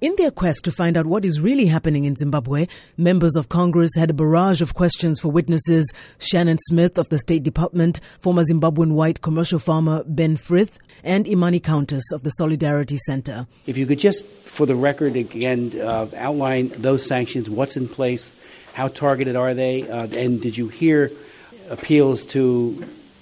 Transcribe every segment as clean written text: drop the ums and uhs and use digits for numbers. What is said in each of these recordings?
In their quest to find out what is really happening in Zimbabwe, members of Congress had a barrage of questions for witnesses Shannon Smith of the State Department, former Zimbabwean white commercial farmer Ben Frith, and Imani Countess of the Solidarity Center. If you could just, for the record, again, outline those sanctions, what's in place, how targeted are they, and did you hear appeals to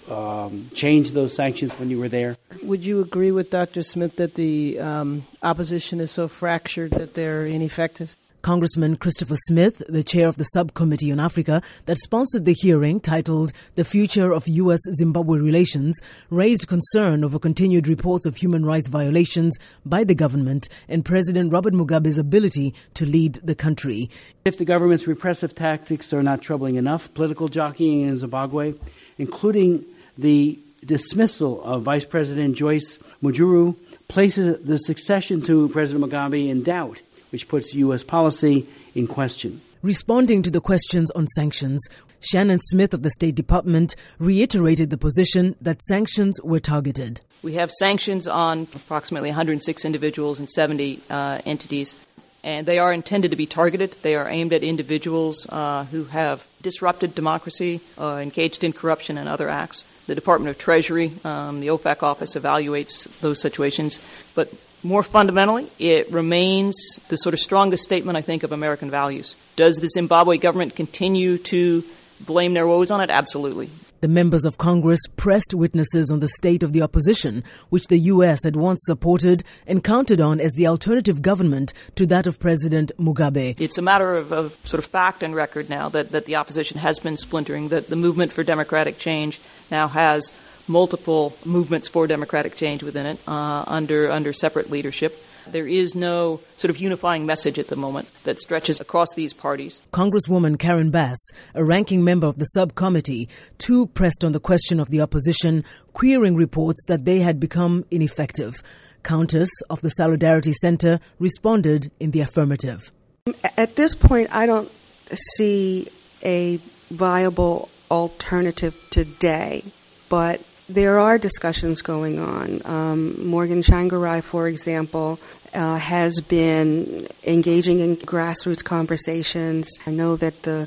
change those sanctions when you were there? Would you agree with Dr. Smith that the opposition is so fractured that they're ineffective? Congressman Christopher Smith, the chair of the subcommittee on Africa that sponsored the hearing titled The Future of U.S.-Zimbabwe Relations, raised concern over continued reports of human rights violations by the government and President Robert Mugabe's ability to lead the country. If the government's repressive tactics are not troubling enough, political jockeying in Zimbabwe, including the dismissal of Vice President Joyce Mujuru, places the succession to President Mugabe in doubt, which puts U.S. policy in question. Responding to the questions on sanctions, Shannon Smith of the State Department reiterated the position that sanctions were targeted. We have sanctions on approximately 106 individuals and 70 entities, and they are intended to be targeted. They are aimed at individuals who have disrupted democracy, engaged in corruption and other acts. The Department of Treasury, the OFAC office, evaluates those situations. But more fundamentally, it remains the sort of strongest statement, I think, of American values. Does the Zimbabwe government continue to blame their woes on it? Absolutely. The members of Congress pressed witnesses on the state of the opposition, which the U.S. had once supported and counted on as the alternative government to that of President Mugabe. It's a matter of sort of fact and record now that the opposition has been splintering, that the movement for democratic change now has multiple movements for democratic change within it under separate leadership. There is no sort of unifying message at the moment that stretches across these parties. Congresswoman Karen Bass, a ranking member of the subcommittee, too pressed on the question of the opposition, querying reports that they had become ineffective. Countess of the Solidarity Center responded in the affirmative. At this point, I don't see a viable alternative today, but there are discussions going on. Morgan Tsvangirai, for example, has been engaging in grassroots conversations. I know that the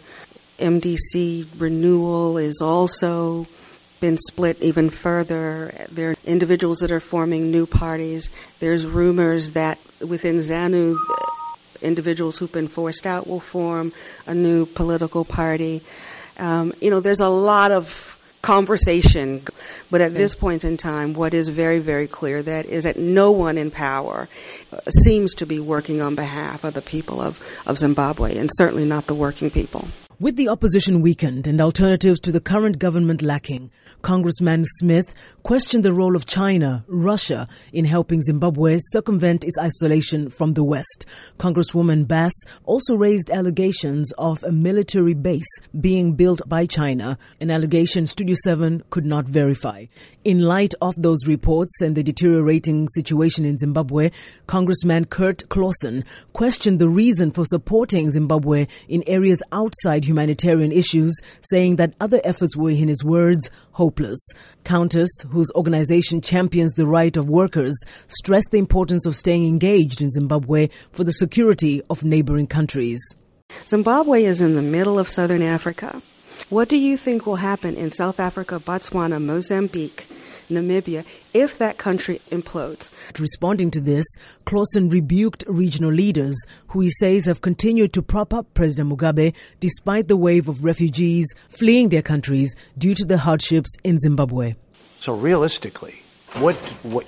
MDC renewal is also been split even further. There are individuals that are forming new parties. There's rumors that within ZANU, individuals who've been forced out will form a new political party. There's a lot of conversation, but at this point in time, what is very, very clear is that no one in power seems to be working on behalf of the people of Zimbabwe, and certainly not the working people. With the opposition weakened and alternatives to the current government lacking, Congressman Smith questioned the role of China, Russia, in helping Zimbabwe circumvent its isolation from the West. Congresswoman Bass also raised allegations of a military base being built by China, an allegation Studio 7 could not verify. In light of those reports and the deteriorating situation in Zimbabwe, Congressman Kurt Clausen questioned the reason for supporting Zimbabwe in areas outside humanitarian issues, saying that other efforts were, in his words, hopeless. Countess, whose organization champions the right of workers, stressed the importance of staying engaged in Zimbabwe for the security of neighboring countries. Zimbabwe is in the middle of southern Africa. What do you think will happen in South Africa, Botswana, Mozambique, Namibia, if that country implodes? Responding to this, Clausen rebuked regional leaders who he says have continued to prop up President Mugabe despite the wave of refugees fleeing their countries due to the hardships in Zimbabwe. So realistically, what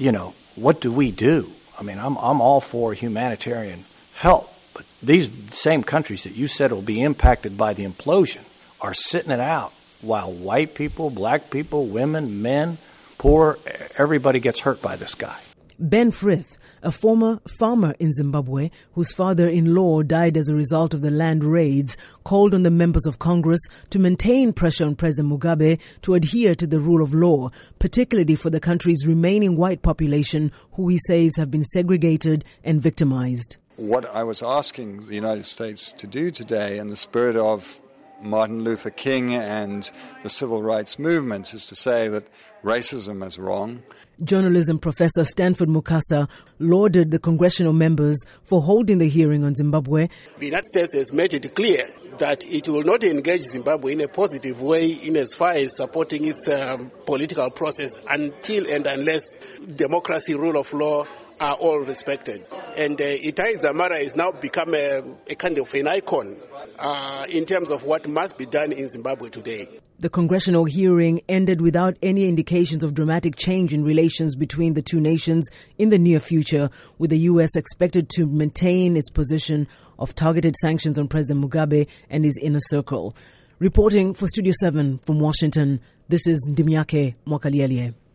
do we do? I mean, I'm all for humanitarian help, but these same countries that you said will be impacted by the implosion are sitting it out while white people, black people, women, men, poor, everybody gets hurt by this guy. Ben Frith, a former farmer in Zimbabwe whose father-in-law died as a result of the land raids, called on the members of Congress to maintain pressure on President Mugabe to adhere to the rule of law, particularly for the country's remaining white population, who he says have been segregated and victimized. What I was asking the United States to do today, in the spirit of Martin Luther King and the civil rights movement is to say that racism is wrong. Journalism professor Stanford Mukasa lauded the congressional members for holding the hearing on Zimbabwe. The United States has made it clear that it will not engage Zimbabwe in a positive way in as far as supporting its political process until and unless democracy, rule of law are all respected. And Itai Dzamara has now become a kind of an icon in terms of what must be done in Zimbabwe today. The congressional hearing ended without any indications of dramatic change in relations between the two nations in the near future, with the U.S. expected to maintain its position of targeted sanctions on President Mugabe and his inner circle. Reporting for Studio 7 from Washington, this is Ndimyake Mwakaliele.